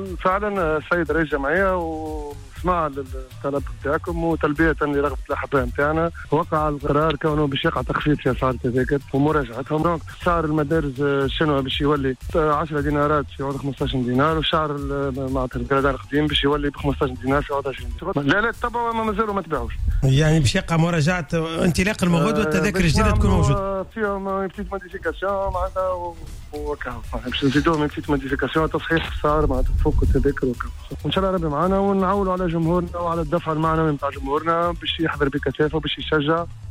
فعلا السيد رئيس الجمعية وسمع للطلب بتاعكم وتلبية لرغبة الأحباء بتاعنا، وقع القرار كونه باش يقع تخفيض في أسعار التذاكر ومراجعتهم. دونك سعر المدارس الشنوة باش يولي 10 دينارات في عوض 15 دينار، وسعر معناتها الكرادان القديم باش يولي ب 15 دينار في عوض 20 دينار. لا تبعوا ما مازالوا ما تباعوش. يعني باش يقع مراجعة انطلاق الموعد والتذاكر الجديدة تكون موجودة. فيهم بتيت موديفيكاسيون معناتها وكاو باش نزيدوهم بتيت موديفيكاسيون تصحيح السعر معناتها فوق التذاكر وكاو. ان شاء الله ربي معنا ونعولوا على جمهورنا وعلى الدفع المعنوي نتاع جمهورنا باش يحضر بكثافة وباش يشجع.